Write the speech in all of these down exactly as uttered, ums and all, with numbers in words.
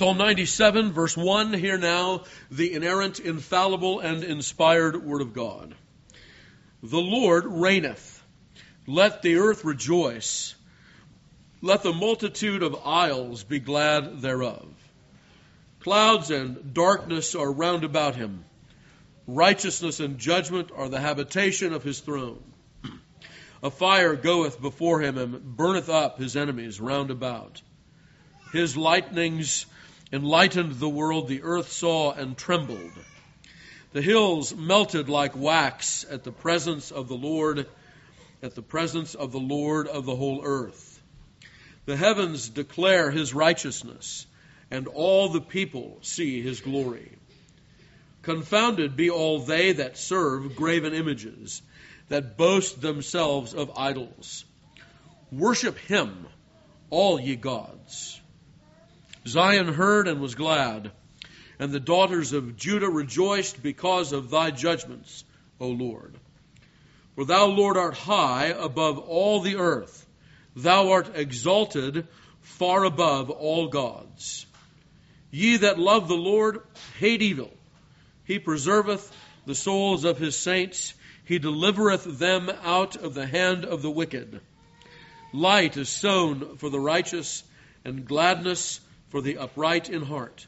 Psalm ninety-seven, verse one, hear now the inerrant, infallible, and inspired Word of God. The Lord reigneth. Let the earth rejoice. Let the multitude of isles be glad thereof. Clouds and darkness are round about him. Righteousness and judgment are the habitation of his throne. A fire goeth before him and burneth up his enemies round about. His lightnings enlightened the world, the earth saw and trembled. The hills melted like wax at the presence of the Lord, at the presence of the Lord of the whole earth. The heavens declare his righteousness, and all the people see his glory. Confounded be all they that serve graven images, that boast themselves of idols. Worship him, all ye gods. Zion heard and was glad, and the daughters of Judah rejoiced because of thy judgments, O Lord. For thou, Lord, art high above all the earth. Thou art exalted far above all gods. Ye that love the Lord hate evil. He preserveth the souls of his saints. He delivereth them out of the hand of the wicked. Light is sown for the righteous, and gladness for the upright in heart.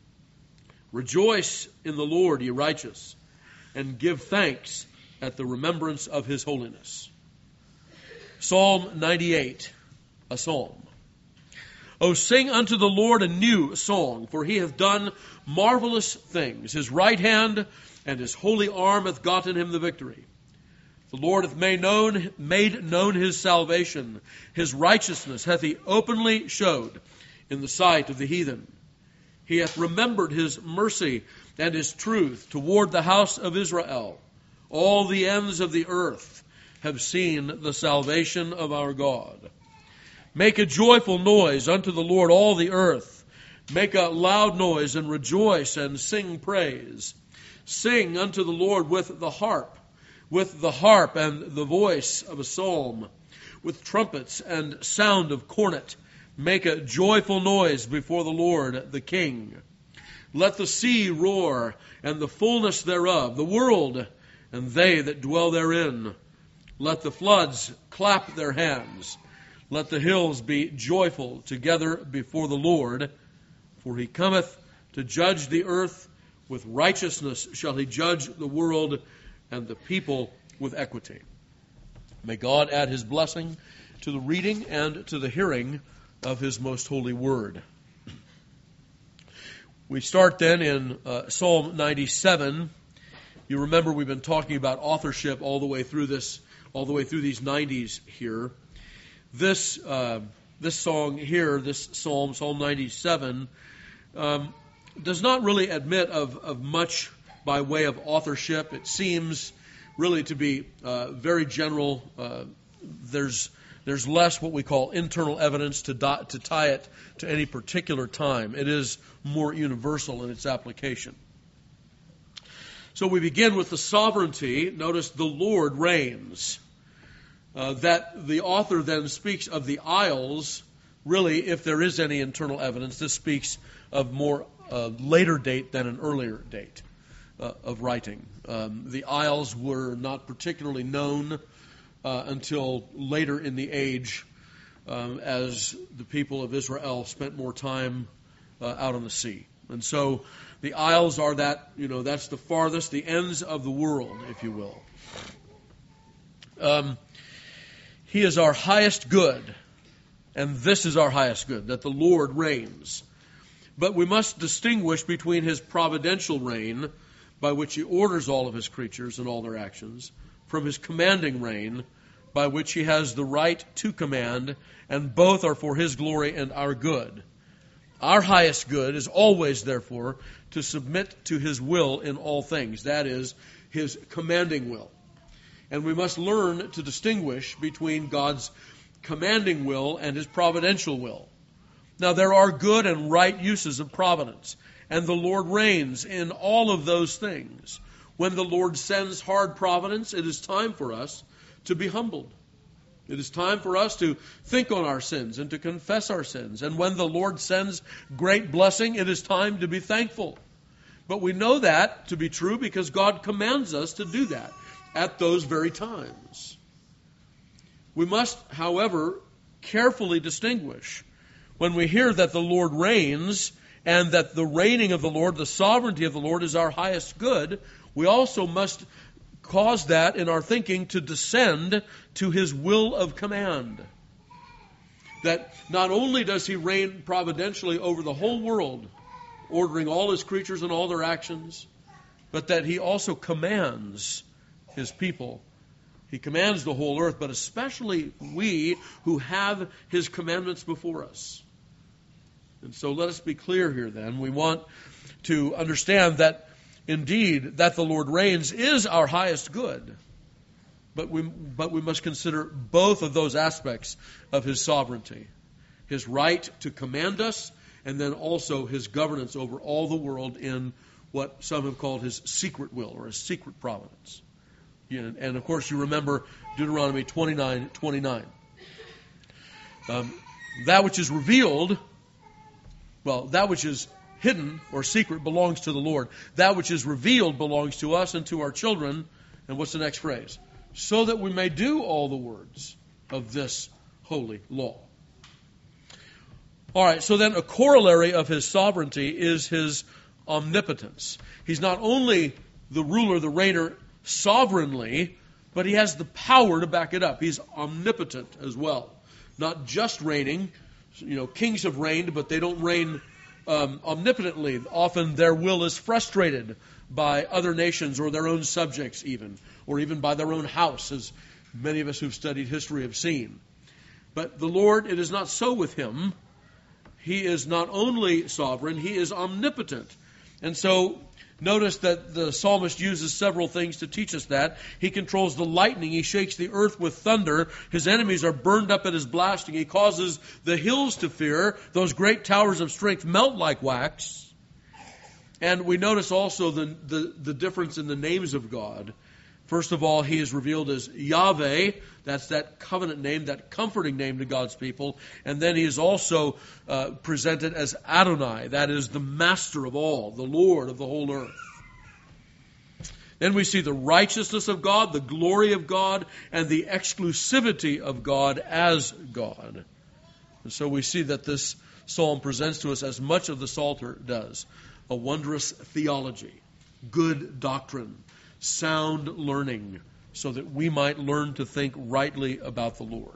Rejoice in the Lord, ye righteous, and give thanks at the remembrance of his holiness. Psalm ninety-eight, a psalm. O sing unto the Lord a new song, for he hath done marvelous things. His right hand and his holy arm hath gotten him the victory. The Lord hath made known, made known his salvation. His righteousness hath he openly showed in the sight of the heathen. He hath remembered his mercy and his truth toward the house of Israel. All the ends of the earth have seen the salvation of our God. Make a joyful noise unto the Lord, all the earth. Make a loud noise and rejoice and sing praise. Sing unto the Lord with the harp, with the harp and the voice of a psalm, with trumpets and sound of cornet. Make a joyful noise before the Lord, the King. Let the sea roar, and the fullness thereof, the world, and they that dwell therein. Let the floods clap their hands. Let the hills be joyful together before the Lord. For he cometh to judge the earth. With righteousness shall he judge the world, and the people with equity. May God add his blessing to the reading and to the hearing of his most holy word. We start then in uh, Psalm ninety-seven. You remember we've been talking about authorship all the way through this, all the way through these nineties here. This uh, this song here, this psalm, Psalm ninety-seven, um, does not really admit of, of much by way of authorship. It seems really to be uh, very general. Uh, there's There's less what we call internal evidence to, do, to tie it to any particular time. It is more universal in its application. So we begin with the sovereignty. Notice the Lord reigns. Uh, that the author then speaks of the isles. Really, if there is any internal evidence, this speaks of more uh, later date than an earlier date uh, of writing. Um, the isles were not particularly known Uh, until later in the age, um, as the people of Israel spent more time uh, out on the sea. And so the isles are that, you know, that's the farthest, the ends of the world, if you will. Um, he is our highest good, and this is our highest good, that the Lord reigns. But we must distinguish between his providential reign, by which he orders all of his creatures and all their actions, from his commanding reign, by which he has the right to command, and both are for his glory and our good. Our highest good is always, therefore, to submit to his will in all things. That is, his commanding will. And we must learn to distinguish between God's commanding will and his providential will. Now, there are good and right uses of providence, and the Lord reigns in all of those things. When the Lord sends hard providence, it is time for us to be humbled. It is time for us to think on our sins and to confess our sins. And when the Lord sends great blessing, it is time to be thankful. But we know that to be true because God commands us to do that at those very times. We must, however, carefully distinguish when we hear that the Lord reigns and that the reigning of the Lord, the sovereignty of the Lord, is our highest good. We also must cause that in our thinking to descend to His will of command. That not only does He reign providentially over the whole world, ordering all His creatures and all their actions, but that He also commands His people. He commands the whole earth, but especially we who have His commandments before us. And so let us be clear here then. We want to understand that indeed that the Lord reigns is our highest good. But we, but we must consider both of those aspects of His sovereignty. His right to command us, and then also His governance over all the world in what some have called His secret will or His secret providence. And, and of course you remember Deuteronomy twenty-nine twenty-nine. Um, that which is revealed, well, that which is hidden or secret belongs to the Lord. That which is revealed belongs to us and to our children. And what's the next phrase? So that we may do all the words of this holy law. All right, so then a corollary of His sovereignty is His omnipotence. He's not only the ruler, the reigner sovereignly, but He has the power to back it up. He's omnipotent as well. Not just reigning. You know, kings have reigned, but they don't reign um, omnipotently. Often their will is frustrated by other nations or their own subjects even, or even by their own house, as many of us who've studied history have seen. But the Lord, it is not so with Him. He is not only sovereign, He is omnipotent. And so notice that the psalmist uses several things to teach us that. He controls the lightning. He shakes the earth with thunder. His enemies are burned up at His blasting. He causes the hills to fear. Those great towers of strength melt like wax. And we notice also the, the, the difference in the names of God. First of all, He is revealed as Yahweh. That's that covenant name, that comforting name to God's people. And then He is also uh, presented as Adonai. That is the master of all, the Lord of the whole earth. Then we see the righteousness of God, the glory of God, and the exclusivity of God as God. And so we see that this psalm presents to us as much of the Psalter does. A wondrous theology, good doctrine, sound learning, so that we might learn to think rightly about the Lord.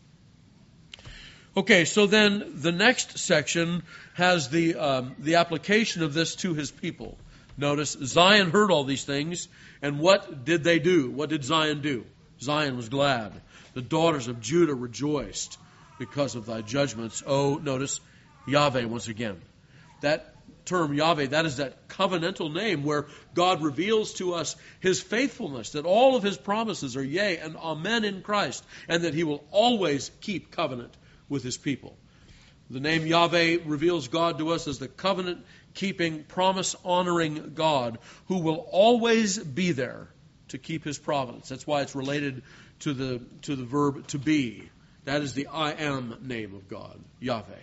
Okay, so then the next section has the um, the application of this to His people. Notice, Zion heard all these things, and what did they do? What did Zion do? Zion was glad. The daughters of Judah rejoiced because of thy judgments. Oh, notice, Yahweh once again. That term Yahweh, that is that covenantal name where God reveals to us His faithfulness, that all of His promises are yea and amen in Christ, and that He will always keep covenant with His people. The name Yahweh reveals God to us as the covenant-keeping, promise-honoring God who will always be there to keep His providence. That's why it's related to the to the verb to be. That is the I am name of God, Yahweh.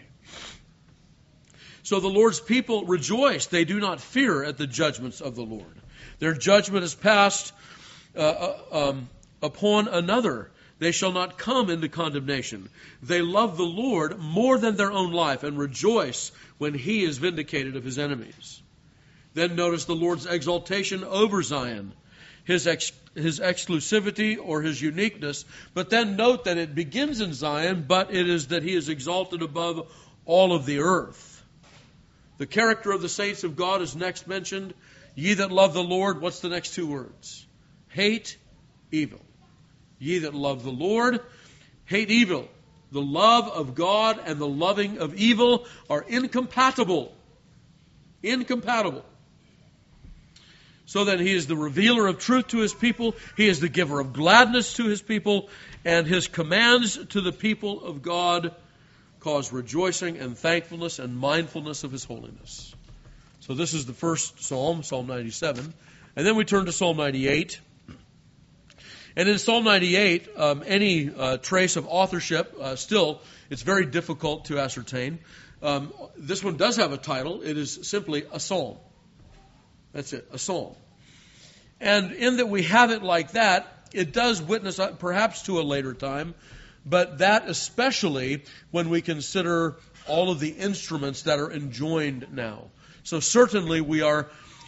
So the Lord's people rejoice. They do not fear at the judgments of the Lord. Their judgment is passed uh, um, upon another. They shall not come into condemnation. They love the Lord more than their own life and rejoice when He is vindicated of His enemies. Then notice the Lord's exaltation over Zion, His ex- His exclusivity or His uniqueness. But then note that it begins in Zion, but it is that He is exalted above all of the earth. The character of the saints of God is next mentioned. Ye that love the Lord, what's the next two words? Hate evil. Ye that love the Lord, hate evil. The love of God and the loving of evil are incompatible. Incompatible. So then He is the revealer of truth to His people. He is the giver of gladness to His people. And His commands to the people of God cause rejoicing and thankfulness and mindfulness of His holiness. So this is the first psalm, Psalm ninety-seven. And then we turn to Psalm ninety-eight. And in Psalm ninety-eight, um, any uh, trace of authorship, uh, still, it's very difficult to ascertain. Um, this one does have a title. It is simply a psalm. That's it, a psalm. And in that we have it like that, it does witness uh, perhaps to a later time, but that especially when we consider all of the instruments that are enjoined now. So certainly we are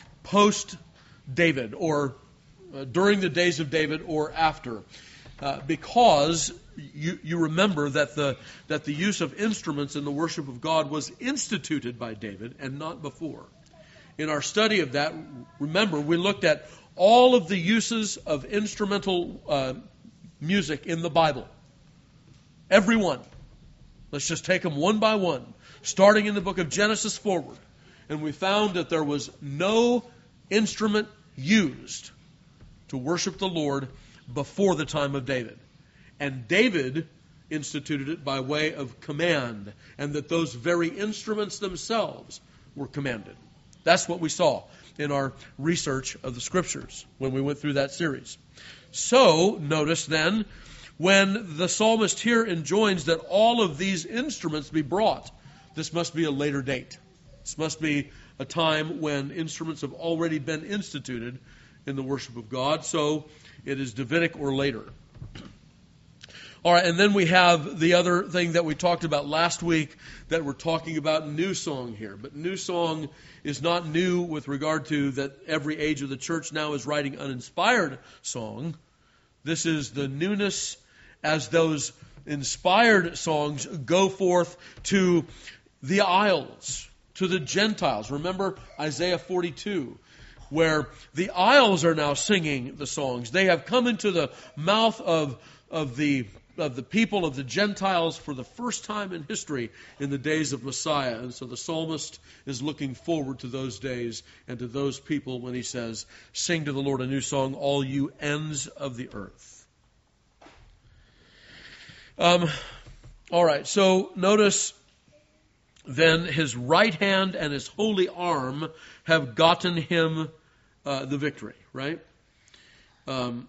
post-David, or uh, during the days of David, or after. Uh, because you, you remember that the that the use of instruments in the worship of God was instituted by David and not before. In our study of that, remember, we looked at all of the uses of instrumental uh, music in the Bible. Every one. Let's just take them one by one, starting in the book of Genesis forward. And we found that there was no instrument used to worship the Lord before the time of David. And David instituted it by way of command, and that those very instruments themselves were commanded. That's what we saw in our research of the Scriptures when we went through that series. So, notice then, when the psalmist here enjoins that all of these instruments be brought, this must be a later date. This must be a time when instruments have already been instituted in the worship of God. So, it is Davidic or later. All right, and then we have the other thing that we talked about last week, that we're talking about new song here. But new song is not new with regard to that every age of the church now is writing uninspired song. This is the newness as those inspired songs go forth to the isles, to the Gentiles. Remember Isaiah forty-two, where the isles are now singing the songs. They have come into the mouth of, of the of the people of the Gentiles for the first time in history in the days of Messiah. And so the psalmist is looking forward to those days and to those people when he says, "Sing to the Lord a new song, all you ends of the earth." Um, all right, so notice then his right hand and his holy arm have gotten him uh, the victory, right? Um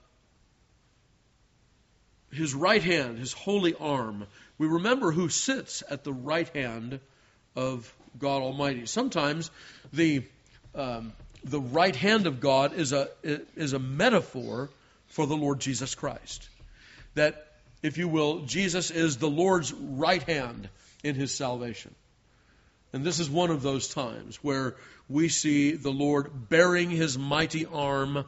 His right hand, his holy arm. We remember who sits at the right hand of God Almighty. Sometimes the um, the right hand of God is a is a metaphor for the Lord Jesus Christ. That, if you will, Jesus is the Lord's right hand in his salvation. And this is one of those times where we see the Lord bearing his mighty arm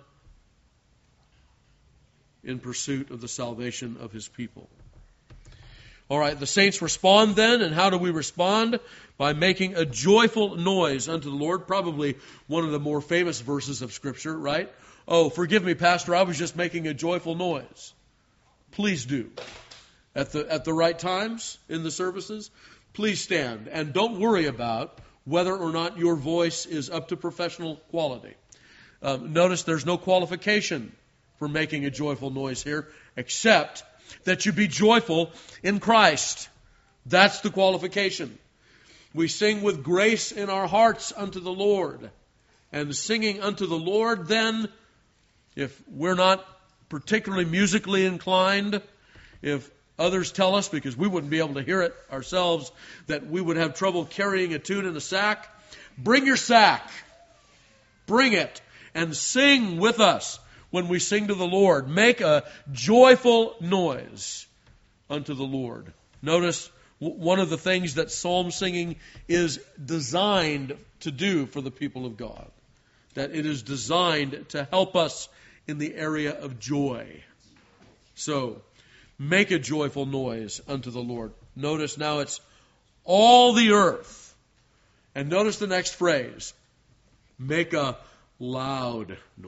in pursuit of the salvation of his people. All right, the saints respond then, and how do we respond? By making a joyful noise unto the Lord. Probably one of the more famous verses of Scripture, right? Oh, forgive me, Pastor, I was just making a joyful noise. Please do. At the at the right times in the services, please stand. And don't worry about whether or not your voice is up to professional quality. Um, notice there's no qualification for making a joyful noise here, except that you be joyful in Christ. That's the qualification. We sing with grace in our hearts unto the Lord. And singing unto the Lord, then, if we're not particularly musically inclined, if others tell us, because we wouldn't be able to hear it ourselves, that we would have trouble carrying a tune in a sack, bring your sack. Bring it and sing with us. When we sing to the Lord, make a joyful noise unto the Lord. Notice one of the things that psalm singing is designed to do for the people of God. That it is designed to help us in the area of joy. So, make a joyful noise unto the Lord. Notice now it's all the earth. And notice the next phrase. Make a loud noise.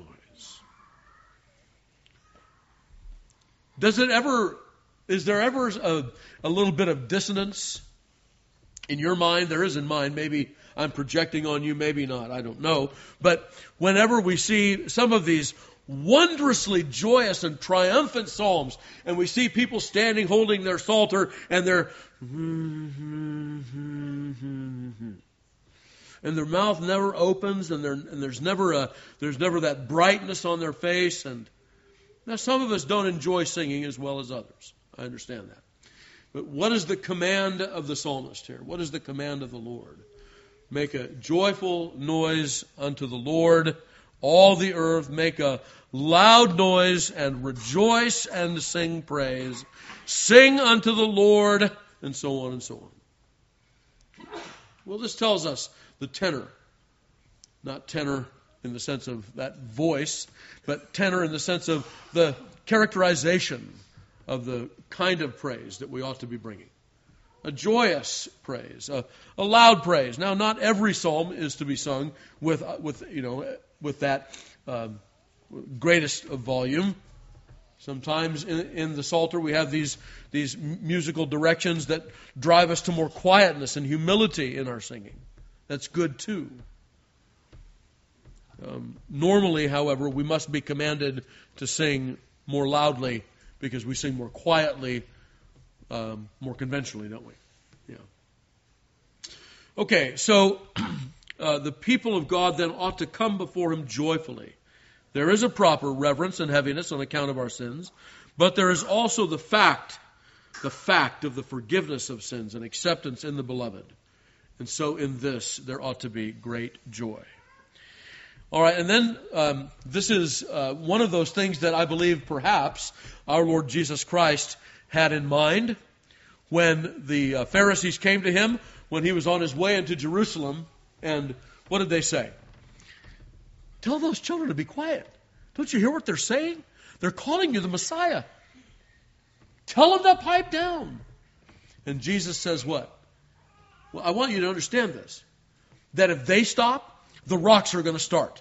Does it ever, is there ever a, a little bit of dissonance in your mind? There is in mine. Maybe I'm projecting on you, maybe not. I don't know. But whenever we see some of these wondrously joyous and triumphant psalms, and we see people standing holding their psalter, and they're and their mouth never opens, and, and there's never a there's never that brightness on their face, and Now, some of us don't enjoy singing as well as others. I understand that. But what is the command of the psalmist here? What is the command of the Lord? Make a joyful noise unto the Lord, all the earth. Make a loud noise and rejoice and sing praise. Sing unto the Lord, and so on and so on. Well, this tells us the tenor. Not tenor in the sense of that voice, but tenor in the sense of the characterization of the kind of praise that we ought to be bringing. A joyous praise, a, a loud praise. Now, not every psalm is to be sung with, with you know, with that um, greatest of volume. Sometimes in, in the Psalter we have these these musical directions that drive us to more quietness and humility in our singing. That's good too. Um, normally, however, we must be commanded to sing more loudly because we sing more quietly, um, more conventionally, don't we? Yeah. Okay, so uh, the people of God then ought to come before Him joyfully. There is a proper reverence and heaviness on account of our sins, but there is also the fact, the fact of the forgiveness of sins and acceptance in the Beloved. And so in this, there ought to be great joy. All right, and then um, this is uh, one of those things that I believe perhaps our Lord Jesus Christ had in mind when the uh, Pharisees came to Him when He was on His way into Jerusalem. And what did they say? Tell those children to be quiet. Don't you hear what they're saying? They're calling you the Messiah. Tell them to pipe down. And Jesus says what? Well, I want you to understand this. That if they stop, the rocks are going to start.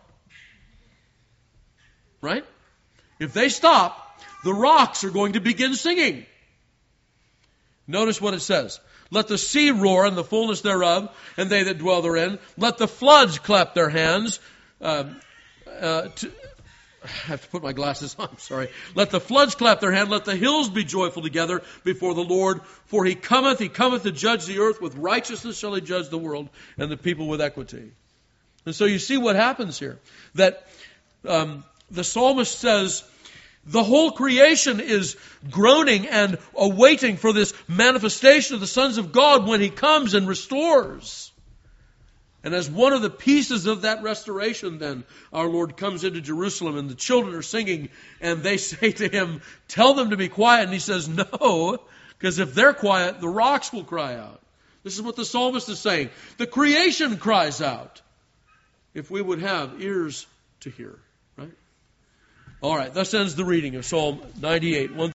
Right? If they stop, the rocks are going to begin singing. Notice what it says. Let the sea roar and the fullness thereof, and they that dwell therein. Let the floods clap their hands. Um, uh, to, I have to put my glasses on, I'm sorry. Let the floods clap their hand. Let the hills be joyful together before the Lord. For He cometh, He cometh to judge the earth. With righteousness shall He judge the world, and the people with equity. And so you see what happens here. That um, the psalmist says, the whole creation is groaning and awaiting for this manifestation of the sons of God when He comes and restores. And as one of the pieces of that restoration, then, our Lord comes into Jerusalem and the children are singing and they say to Him, tell them to be quiet. And He says, no, because if they're quiet, the rocks will cry out. This is what the psalmist is saying. The creation cries out. If we would have ears to hear, right? All right, thus ends the reading of Psalm ninety-eight, one